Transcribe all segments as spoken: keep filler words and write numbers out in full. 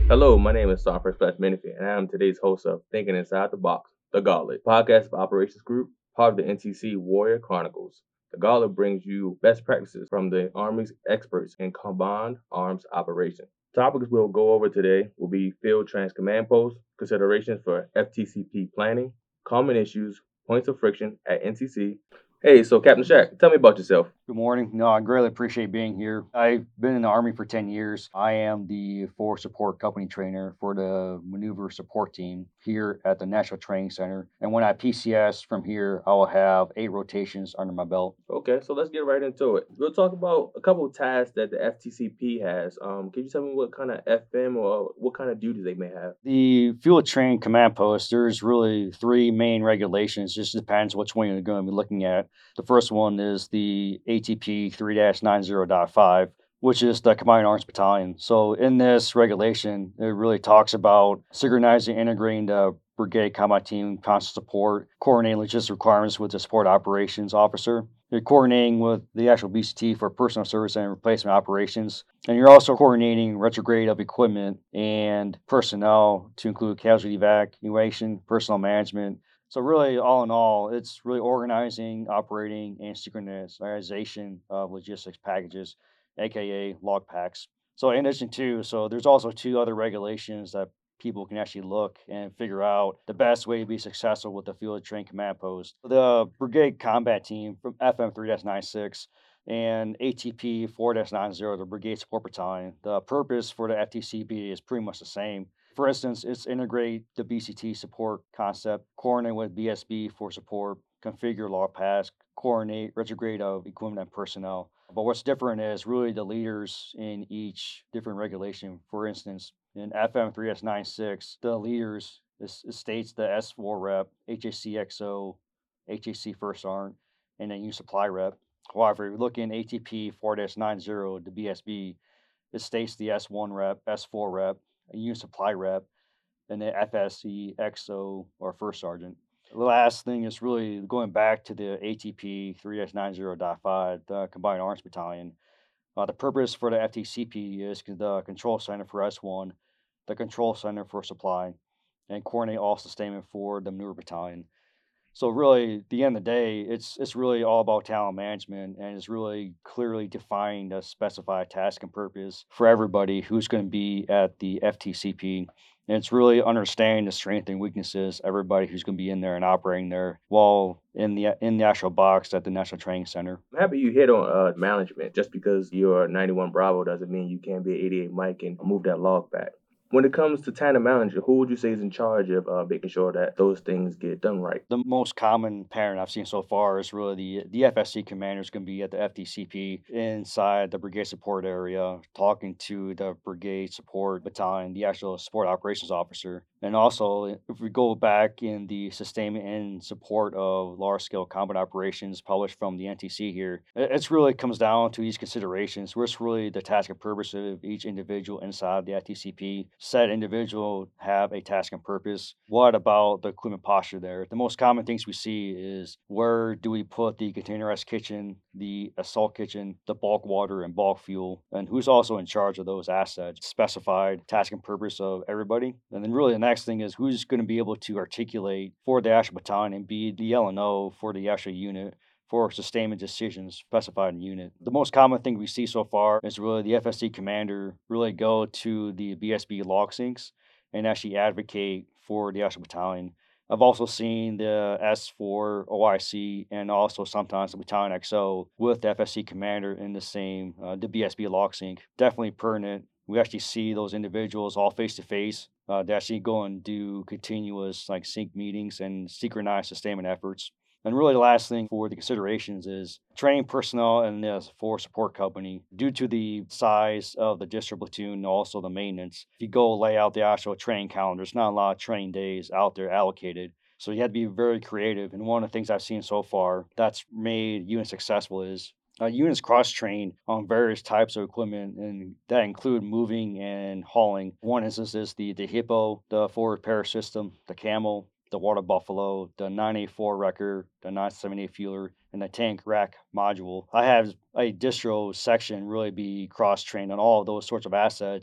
Hello, my name is Star First Class Menifee, and I am today's host of Thinking Inside the Box, The Gauntlet, podcast of Operations Group, part of the N T C Warrior Chronicles. The Gauntlet brings you best practices from the Army's experts in combined arms operation. Topics we'll go over today will be Field Trans Command Post, considerations for F T C P planning, common issues, points of friction at N T C. Hey, so Captain Shack, tell me about yourself. Good morning. No, I greatly appreciate being here. I've been in the Army for ten years. I am the force support company trainer for the maneuver support team here at the National Training Center. And when I P C S from here, I will have eight rotations under my belt. Okay, so let's get right into it. We'll talk about a couple of tasks that the F T C P has. Um, can you tell me what kind of F M or what kind of duties they may have? The field training command post, there's really three main regulations. Just depends which one you're going to be looking at. The first one is the A T P three ninety point five, which is the Combined Arms Battalion. So in this regulation, it really talks about synchronizing, integrating the brigade combat team, constant support, coordinating logistics requirements with the support operations officer. You're coordinating with the actual B C T for personal service and replacement operations. And you're also coordinating retrograde of equipment and personnel to include casualty evacuation, personnel management. So really, all in all, it's really organizing, operating, and synchronization of logistics packages, aka log packs. So in addition to, so there's also two other regulations that people can actually look and figure out the best way to be successful with the field trained command post. The brigade combat team from F M three ninety-six and A T P four ninety, the brigade support battalion. The purpose for the F T C B is pretty much the same. For instance, it's integrate the B C T support concept, coordinate with B S B for support, configure log paths, coordinate retrograde of equipment and personnel. But what's different is really the leaders in each different regulation. For instance, in F M three ninety-six, the leaders this, it states the S four rep, H A C X O, H A C first sergeant, and then U supply rep. However, if you look in A T P four ninety, the B S B, it states the S one rep, S four rep, a unit supply rep, and the F S C, X O, or first sergeant. The last thing is really going back to the A T P three ninety point five, the Combined Arms Battalion. Uh, the purpose for the F T C P is the control center for S one, the control center for supply, and coordinate all sustainment for the maneuver battalion. So really, at the end of the day, it's it's really all about talent management, and it's really clearly defined a specified task and purpose for everybody who's going to be at the F T C P. And it's really understanding the strengths and weaknesses of everybody who's going to be in there and operating there while in the in the actual box at the National Training Center. I'm happy you hit on uh, management. Just because you're ninety-one Bravo doesn't mean you can't be an eighty-eight Mike and move that log back. When it comes to tandem manager, who would you say is in charge of uh, making sure that those things get done right? The most common pattern I've seen so far is really the the F S C commander is going to be at the F D C P inside the brigade support area, talking to the brigade support battalion, the actual support operations officer. And also, if we go back in the sustainment and support of large scale combat operations published from the N T C here, it it's really comes down to these considerations. Where's really the task and purpose of each individual inside the F T C P? Said individual have a task and purpose. What about the equipment posture there? The most common things we see is where do we put the containerized kitchen, the assault kitchen, the bulk water, and bulk fuel, and who's also in charge of those assets? Specified task and purpose of everybody. And then really the next thing is who's going to be able to articulate for the actual battalion and be the L and O for the actual unit for sustainment decisions specified in unit. The most common thing we see so far is really the F S C commander really go to the B S B log syncs and actually advocate for the actual battalion. I've also seen the S four O I C and also sometimes the battalion X O with the F S C commander in the same, uh, the B S B log sync. Definitely pertinent. We actually see those individuals all face to face. Uh, they actually go and do continuous like sync meetings and synchronize sustainment efforts. And really, the last thing for the considerations is training personnel and the force support company. Due to the size of the district platoon and also the maintenance, if you go lay out the actual training calendar, there's not a lot of training days out there allocated. So you have to be very creative. And one of the things I've seen so far that's made units successful is uh, units cross train on various types of equipment, and that include moving and hauling. One instance is the the Hippo, the forward repair system, the Camel, the Water Buffalo, the nine eighty-four Wrecker, the nine seventy-eight Fueler, and the tank rack module. I have a distro section really be cross trained on all of those sorts of assets.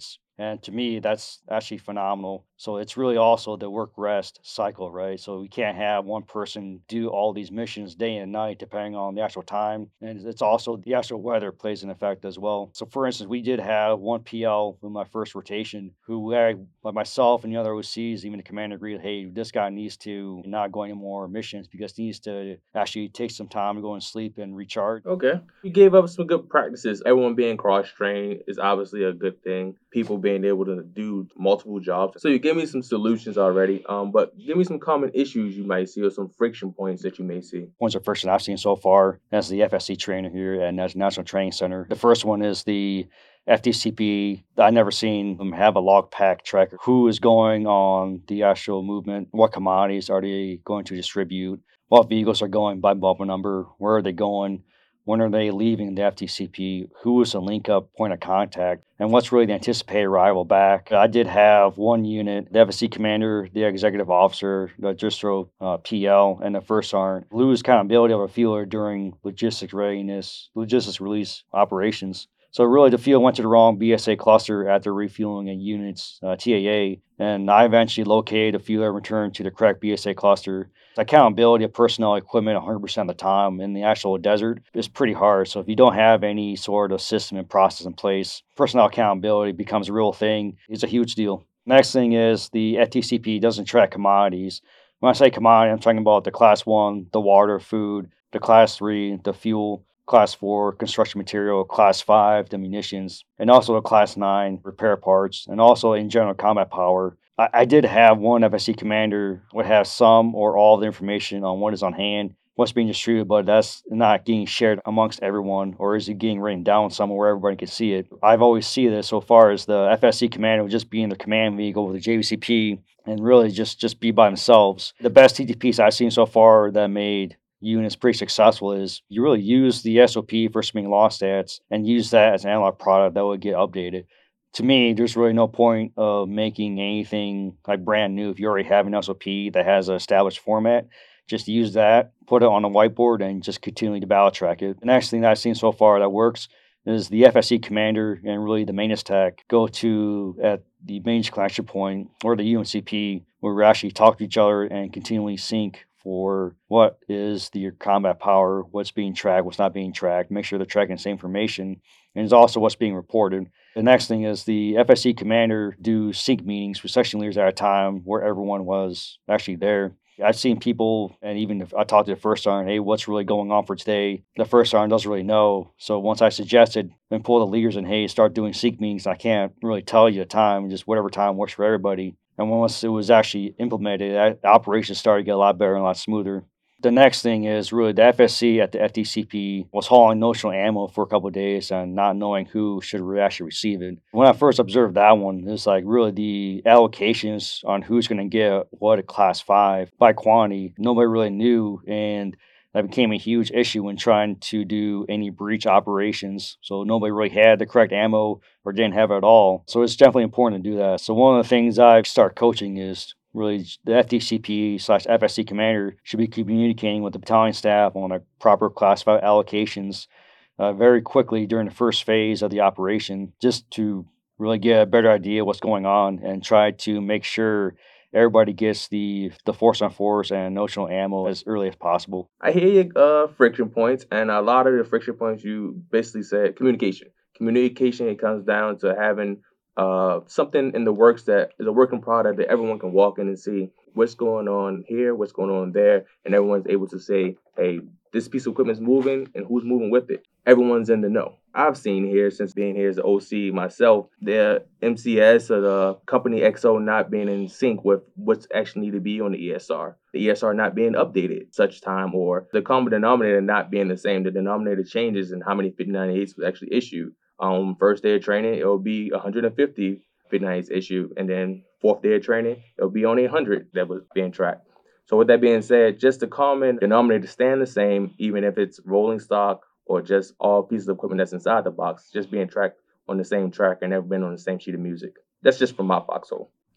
And to me, that's actually phenomenal. So it's really also the work rest cycle, right? So we can't have one person do all these missions day and night, depending on the actual time. And it's also the actual weather plays an effect as well. So, for instance, we did have one P L in my first rotation who, I, like myself and the other O Cs, even the commander agreed, hey, this guy needs to not go any more missions because he needs to actually take some time to go and sleep and recharge. Okay. You gave up some good practices. Everyone being cross trained is obviously a good thing. People being able to do multiple jobs. So you gave me some solutions already. Um, but give me some common issues you might see or some friction points that you may see. Points of friction I've seen so far as the F S C trainer here at Nas- National Training Center. The first one is the F D C P. I never seen them have a log pack tracker. Who is going on the actual movement? What commodities are they going to distribute? What vehicles are going by bubble number? Where are they going? When are they leaving the F T C P? Who is the link up point of contact? And what's really the anticipated arrival back? I did have one unit, the F S C commander, the executive officer, the distro uh, P L, and the first sergeant lose accountability of a feeler during logistics readiness, logistics release operations. So really, the field went to the wrong B S A cluster after refueling a unit's uh, T A A, and I eventually located a feeler and returned to the correct B S A cluster. The accountability of personnel equipment one hundred percent of the time in the actual desert is pretty hard. So if you don't have any sort of system and process in place, personnel accountability becomes a real thing. It's a huge deal. Next thing is the F T C P doesn't track commodities. When I say commodity, I'm talking about the class one, the water, food, the class three, the fuel, class four, construction material, class five, the munitions, and also a class nine, repair parts, and also in general combat power. I, I did have one F S C commander would have some or all the information on what is on hand, what's being distributed, but that's not getting shared amongst everyone, or is it getting written down somewhere where everybody can see it? I've always seen this so far as the F S C commander would just be in the command vehicle with the J V C P and really just just be by themselves. The best T T Ps I've seen so far that made units pretty successful is you really use the S O P for swing law stats and use that as an analog product that would get updated. To me, there's really no point of making anything like brand new if you already have an S O P that has an established format. Just use that, put it on a whiteboard, and just continually to battle track it. The next thing that I've seen so far that works is the F S C commander and really the maintenance tech go to at the maintenance connection point or the U N C P where we actually talk to each other and continually sync for what is the combat power, what's being tracked, what's not being tracked, make sure they're tracking the same information, and it's also what's being reported. The next thing is the F S C commander do sync meetings with section leaders at a time where everyone was actually there. I've seen people, and even if I talked to the first sergeant, hey, what's really going on for today? The first sergeant doesn't really know. So once I suggested and pull the leaders in, hey, start doing sync meetings, I can't really tell you the time, just whatever time works for everybody. And once it was actually implemented, that operations started to get a lot better and a lot smoother. The next thing is really the F S C at the F D C P was hauling notional ammo for a couple of days and not knowing who should actually receive it. When I first observed that one, it's like really the allocations on who's going to get what at class five by quantity, nobody really knew. And that became a huge issue when trying to do any breach operations. So nobody really had the correct ammo or didn't have it at all. So it's definitely important to do that. So one of the things I start coaching is really the F D C P slash F S C commander should be communicating with the battalion staff on a proper classified allocations uh, very quickly during the first phase of the operation, just to really get a better idea of what's going on and try to make sure everybody gets the the force on force and notional ammo as early as possible. I hear your uh, friction points, and a lot of the friction points you basically said communication. Communication, it comes down to having uh, something in the works that is a working product that everyone can walk in and see what's going on here, what's going on there, and everyone's able to say, hey, this piece of equipment is moving and who's moving with it. Everyone's in the know. I've seen here since being here as an O C myself, the M C S or the company X O not being in sync with what's actually need to be on the E S R. The E S R not being updated such time, or the common denominator not being the same. The denominator changes in how many fifty ninety-eights was actually issued. Um, first day of training, it'll be one hundred fifty fifty ninety-eights issued, and then fourth day of training, it'll be only one hundred that was being tracked. So with that being said, just the common denominator staying the same, even if it's rolling stock or just all pieces of equipment that's inside the box, just being tracked on the same track and never been on the same sheet of music. That's just from my foxhole.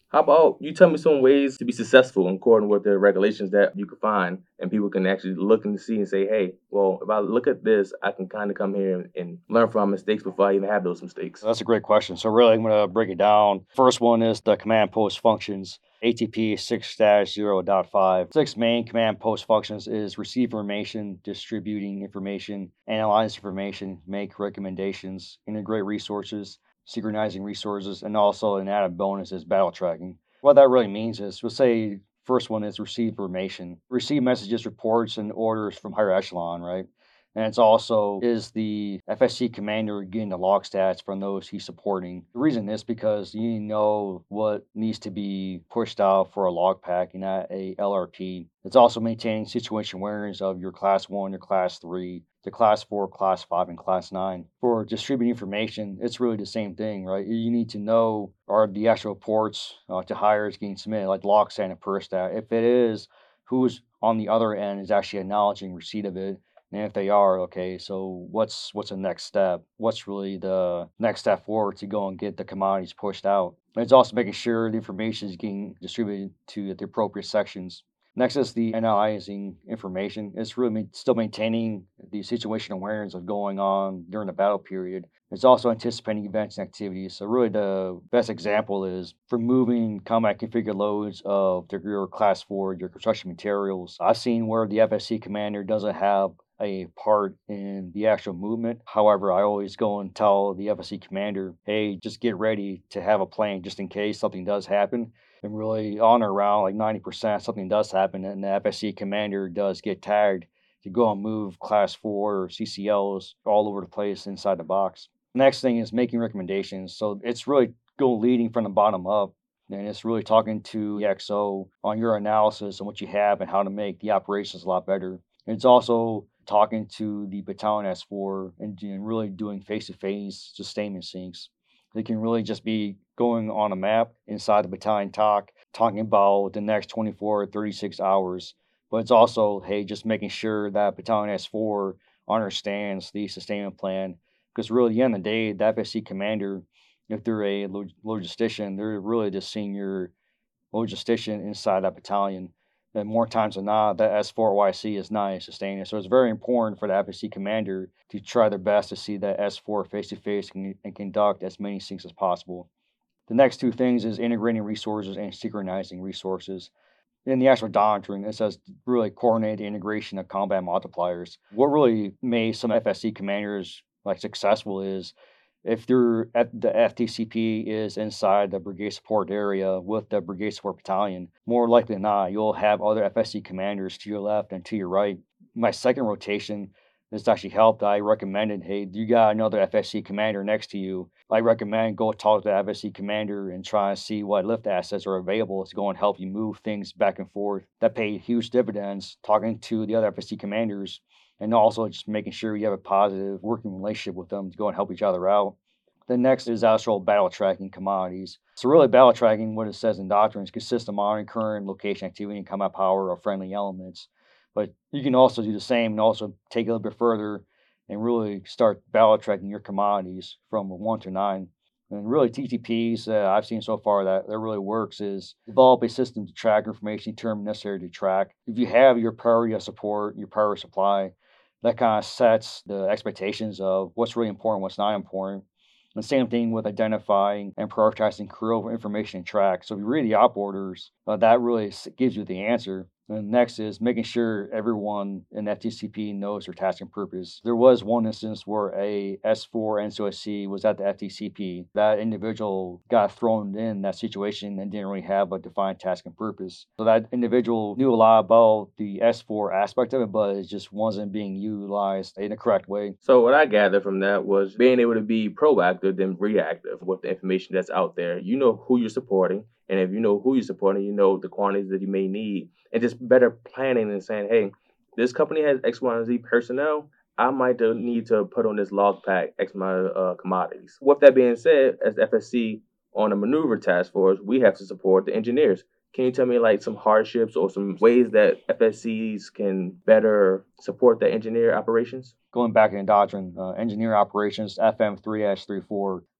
How about you tell me some ways to be successful in according with the regulations that you can find and people can actually look and see and say, hey, well, if I look at this, I can kind of come here and, and learn from my mistakes before I even have those mistakes. That's a great question. So really, I'm going to break it down. First one is the command post functions. A T P six point zero point five. Six main command post functions is receive information, distributing information, analyze information, make recommendations, integrate resources, synchronizing resources, and also an added bonus is battle tracking. What that really means is, we'll say first one is receive information. Receive messages, reports, and orders from higher echelon, right? And it's also is the F S C commander getting the log stats from those he's supporting. The reason is because you know what needs to be pushed out for a log pack and not a L R P. It's also maintaining situation awareness of your class one, your class three, the class four, class five, and class nine. For distributing information, it's really the same thing, right? You need to know are the actual reports uh, to hires getting submitted, like log stat and per stat. If it is, who's on the other end is actually acknowledging receipt of it. And if they are, okay, so what's what's the next step? What's really the next step forward to go and get the commodities pushed out? And it's also making sure the information is getting distributed to the appropriate sections. Next is the analyzing information. It's really ma- still maintaining the situation awareness of going on during the battle period. It's also anticipating events and activities. So really the best example is for moving combat configured loads of the, your class four, your construction materials. I've seen where the F S C commander doesn't have a part in the actual movement. However, I always go and tell the F S C commander, hey, just get ready to have a plan just in case something does happen. And really, on or around like ninety percent, something does happen, and the F S C commander does get tagged to go and move class four or C C Ls all over the place inside the box. Next thing is making recommendations. So it's really go leading from the bottom up. And it's really talking to the X O on your analysis and what you have and how to make the operations a lot better. It's also talking to the battalion S four and, and really doing face-to-face sustainment syncs. They can really just be going on a map inside the battalion talk, talking about the next twenty-four or thirty-six hours. But it's also, hey, just making sure that battalion S four understands the sustainment plan. Because really, at the end of the day, the F S C commander, if they're a log- logistician, they're really the senior logistician inside that battalion. And more times than not, that S four Y C is not a sustainer. So it's very important for the F S C commander to try their best to see that S four face to face and conduct as many syncs as possible. The next two things is integrating resources and synchronizing resources. In the actual doctrine, it says really coordinate the integration of combat multipliers. What really made some F S C commanders like successful is if they're at the F T C P is inside the brigade support area with the brigade support battalion, more likely than not, you'll have other F S C commanders to your left and to your right. My second rotation, this actually helped. I recommended, hey, you got another F S C commander next to you. I recommend go talk to the F S C commander and try and see what lift assets are available to go and help you move things back and forth. That paid huge dividends talking to the other F S C commanders and also just making sure you have a positive working relationship with them to go and help each other out. The next is actual battle tracking commodities. So really battle tracking, what it says in doctrines, consists of monitoring current location activity and combat power of friendly elements. But you can also do the same and also take it a little bit further and really start battle tracking your commodities from one to nine. And really T T Ps that I've seen so far that, that really works is develop a system to track information determined necessary to track. If you have your priority of support, your priority supply, that kind of sets the expectations of what's really important, what's not important. The same thing with identifying and prioritizing critical information and track. So if you read the op orders, uh, that really s- gives you the answer. And next is making sure everyone in F T C P knows their task and purpose. There was one instance where a S four N C O S C was at the F T C P. That individual got thrown in that situation and didn't really have a defined task and purpose. So that individual knew a lot about the S four aspect of it, but it just wasn't being utilized in the correct way. So what I gathered from that was being able to be proactive than reactive with the information that's out there. You know who you're supporting, and if you know who you're supporting, you know the quantities that you may need, and just better planning and saying, hey, this company has X, Y, and Z personnel. I might uh, need to put on this log pack X amount of uh, commodities. With that being said, as the F S C on a maneuver task force, we have to support the engineers. Can you tell me like some hardships or some ways that F S Cs can better support the engineer operations? Going back in doctrine, uh, engineer operations F M three three four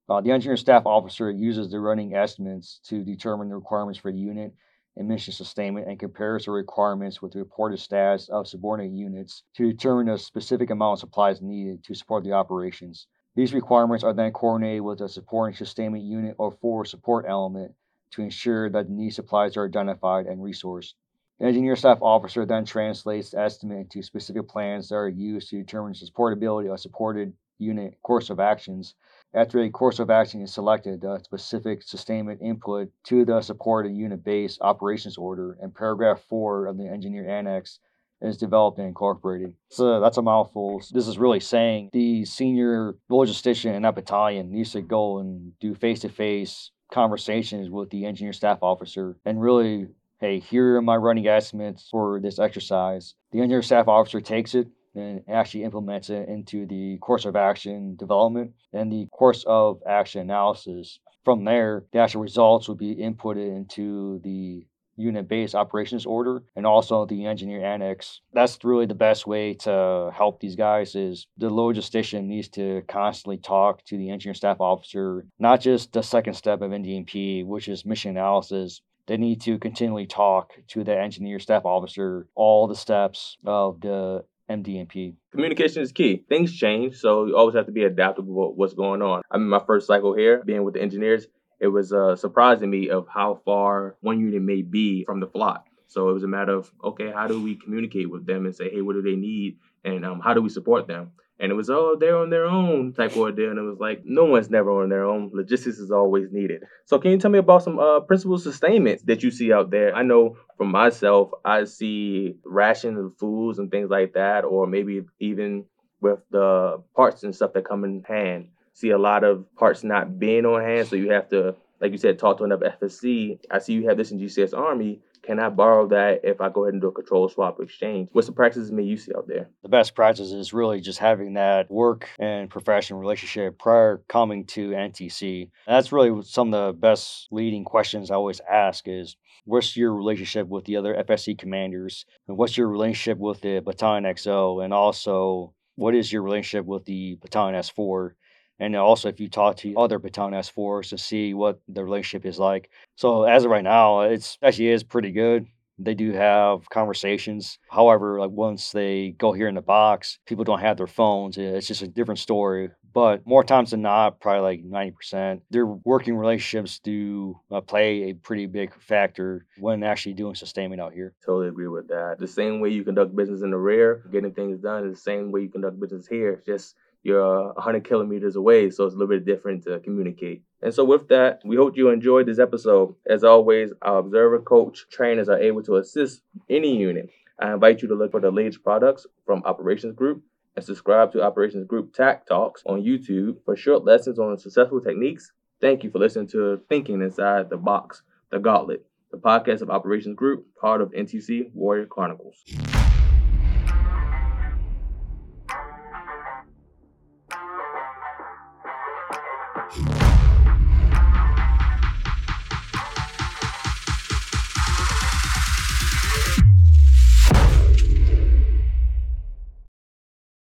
Uh, the engineer staff officer uses the running estimates to determine the requirements for the unit and mission sustainment and compares the requirements with the reported status of subordinate units to determine the specific amount of supplies needed to support the operations. These requirements are then coordinated with a supporting sustainment unit or forward support element to ensure that the needed supplies are identified and resourced. The engineer staff officer then translates the estimate into specific plans that are used to determine the supportability of supported unit course of actions. After a course of action is selected, the specific sustainment input to the supported unit base operations order and paragraph four of the engineer annex is developed and incorporated. So that's a mouthful. This is really saying the senior logistician in that battalion needs to go and do face-to-face conversations with the engineer staff officer and really, hey, here are my running estimates for this exercise. The engineer staff officer takes it and actually implements it into the course of action development and the course of action analysis. From there, the actual results will be inputted into the unit-based operations order and also the engineer annex. That's really the best way to help these guys is the logistician needs to constantly talk to the engineer staff officer, not just the second step of N D M P, which is mission analysis. They need to continually talk to the engineer staff officer all the steps of the M D M P. Communication is key. Things change, so you always have to be adaptable to what's going on. I mean, my first cycle here, being with the engineers, it was uh, surprising me of how far one unit may be from the flock. So it was a matter of, okay, how do we communicate with them and say, hey, what do they need? And um, how do we support them? And it was, oh, they're on their own type of ordeal. And it was like, no one's never on their own. Logistics is always needed. So can you tell me about some uh, principal sustainments that you see out there? I know for myself, I see rations of foods and things like that, or maybe even with the parts and stuff that come in hand. See a lot of parts not being on hand. So you have to, like you said, talk to another F S C. I see you have this in G C S Army. Can I borrow that if I go ahead and do a control swap exchange? What's the practices may you see out there? The best practice is really just having that work and professional relationship prior coming to N T C. And that's really some of the best leading questions I always ask is, what's your relationship with the other F S C commanders? And what's your relationship with the Battalion X O? And also, what is your relationship with the Battalion S four? And also, if you talk to other Battalion S fours to see what the relationship is like. So as of right now, it's actually is pretty good. They do have conversations. However, like once they go here in the box, people don't have their phones. It's just a different story. But more times than not, probably like ninety percent, their working relationships do uh, play a pretty big factor when actually doing sustainment out here. Totally agree with that. The same way you conduct business in the rear, getting things done, is the same way you conduct business here. Just you're one hundred kilometers away, so it's a little bit different to communicate. And so with that, we hope you enjoyed this episode. As always, our observer coach trainers are able to assist any unit. I invite you to look for the latest products from Operations Group and subscribe to Operations Group T A C Talks on YouTube for short lessons on successful techniques. Thank you for listening to Thinking Inside the Box, The Gauntlet, the podcast of Operations Group, part of N T C Warrior Chronicles.